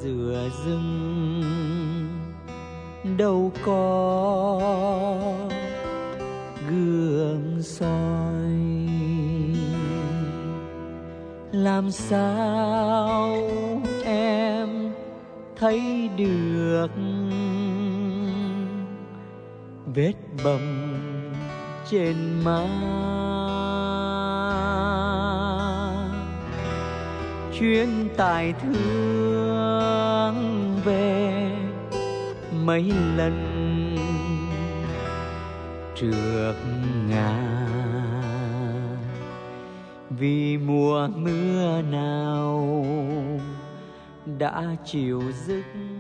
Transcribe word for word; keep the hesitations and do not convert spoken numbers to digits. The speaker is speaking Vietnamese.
dừa rừng đâu có gương soi. Làm sao em thấy được vết bầm trên má? Chuyến tài thương về mấy lần trước ngã, vì mùa mưa nào đã chịu dứt